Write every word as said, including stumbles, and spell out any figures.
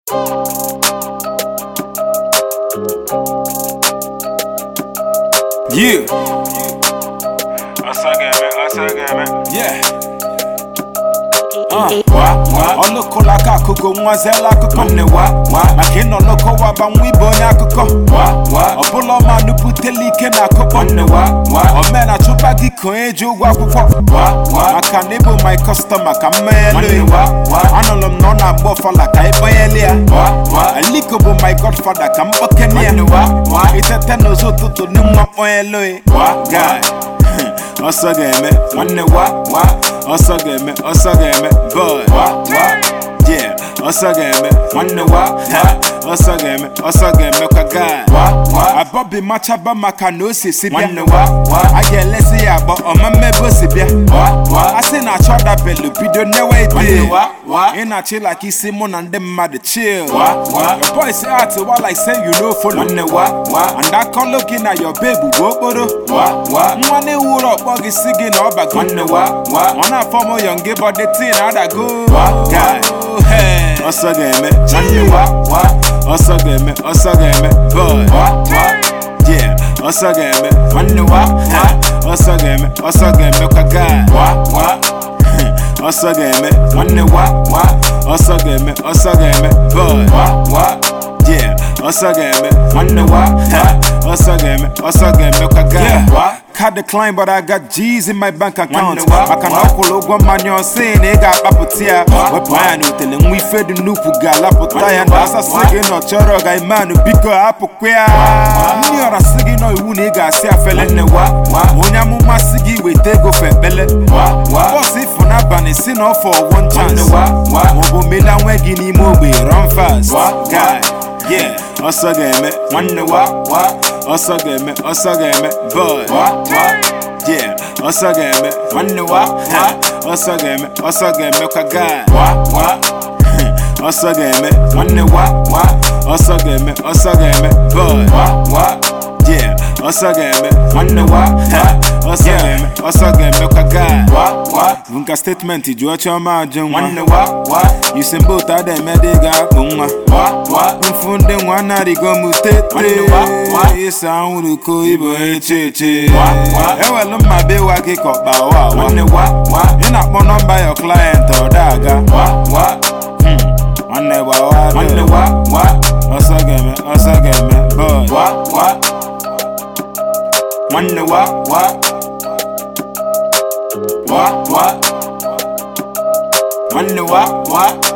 Yeah. Us again, man. Us again, man. Yeah. Uh, wa wa oloko laka akuko nwazela akuko ne wa wa makino loko wa banwibo nya akuko wa wa obulo manu putelike na akuko ne wa wa omena chuba giko eju gwa akuko wa wa makanebo my customer kamele wa wa anolom no na gbofo laka iboyelia wa wa aliko bo my godfather kambokenia wa wa iteteno zo tutu ni mwa oyelo wa guy Osa game, one wa wa. Osa game, osa game, boy. Wa wa, yeah. Osa game, one wa wa. Osa game, osa game, kaga. Wa wa. Abobi machaba makanosi sibia. One wa wa. Aye lesi ya bo omame bo sibia. Wa wa. Ase na choda belu bido newe ide. One wa wa. Ina chill like isi mo na ndem mad chill. Wa wa. Your boy say ati wa like say you know follow. One wa wa. And I call looking at your baby wokoro. Wa wa. Mwane uro bogi sigi na oba go. One wa wa. Wana formo young but the thing ada go. Wa guy. Hey. Osa game, one wa wa. Osa game, osa game, boy. Wa wa. Yeah. Osa game, one wa wa. Osa game, osa game, kaga. Wa wa. Osa game, one wa wa. Osa game, osa game, boy. Wa wa. Yeah. Osa game, one wa wa. Osa game, osa game, kaga. Wa. Card decline, but I got G's in my bank account. I can alcohol go man you're saying they got papotia. What man who telling we fed the nupu galapotaya and as a second or choro guy man who pick up a queer. Near a singing or who nigga see a fella in the wa. Onyamu masigi we take off a bellet. What's if for not ban is sin off for one chance? Mobo Milan Wagini Mobi run fast. Guy, yeah. Osa game, one wa wa. Osa game, osa game, boy. Wa wa, yeah. Osa game, one wa wa. Osa game, osa game, kaga. Wa wa, osa game, one wa wa. Osa game, osa game, boy. Wa wa, yeah. Osa game, one wa wa. Osa game, osa game, kaga. Wa wa. Vunka statement ijua choma jengwa. One wa wa. Yusembo tade mediga bunga. Wa wa. Mfunde mwana rigo mutete. One wa wa. Isa uruko ibo echeche. Wa wa. Ewe lumma be wa kiko ba wa wa. One wa wa. Ina mo number your client or daga. Wa wa. Hmm. One wa wa. One wa wa. Osa game, osa game, boy. Wa wa. One wa wa. Wa wa. One wa wa.